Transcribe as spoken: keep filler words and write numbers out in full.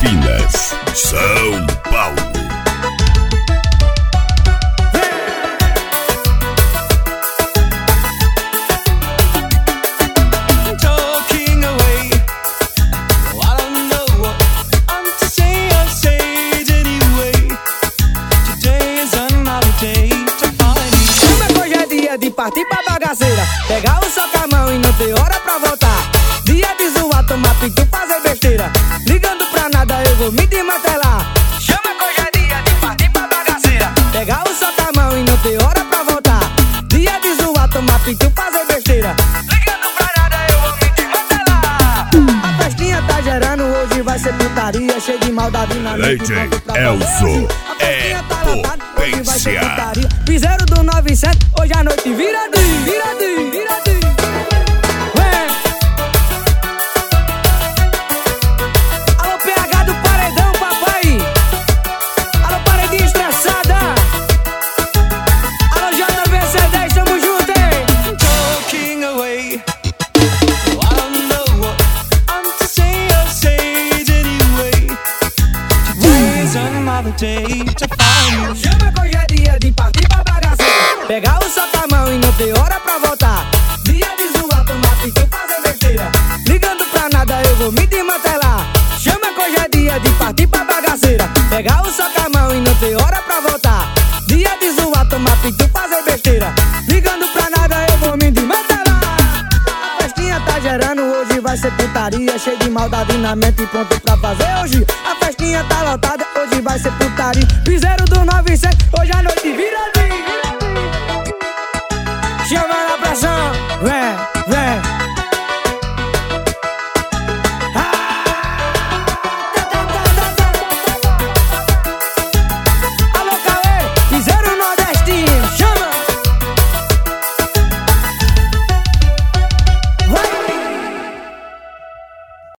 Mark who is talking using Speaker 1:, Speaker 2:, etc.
Speaker 1: Campinas, São Paulo.
Speaker 2: De partir pra bagaceira, pegar o sol com a mão e não ter hora pra voltar. Dia de zoar, tomar pitu, fazer besteira. Ligando pra nada, eu vou me desmantelar. Chama que hoje é dia de partir pra bagaceira, pegar o sol com a mão e não ter hora pra voltar. Dia de zoar, tomar pitu, fazer besteira. Ligando pra nada, eu vou me desmantelar. A festinha tá gerando, hoje vai ser putaria, cheio de maldade na noite.
Speaker 1: D J Elzo é potência.
Speaker 2: Piseiro do nove e sete, hoje a noite vira de, vira de, vira de. Vem. Alô P H do paredão, papai. Alô paredinha estressada. Alô J V C dez, tamo junto, hein? Talking away. I don't know what I'm to say or say it anyway. Today is another day to find you. Chama que hoje é dia de partir pra bagaceira, pegar o sol com a mão e não ter hora pra voltar. Dia de zoar, tomar pitu, fazer besteira. Ligando pra nada, eu vou me desmantelar. Chama que hoje é dia de partir pra bagaceira, pegar o sol com a mão e não ter hora pra voltar. Dia de zoar, tomar pitu, fazer besteira. Ligando pra nada, eu vou me desmantelar. A festinha tá gerando, hoje vai ser putaria, cheio de maldade na mente e pronto pra fazer hoje. A festinha tá lotada, hoje vai ser putaria. Piseiro do nove e sete, hoje a noite vira de.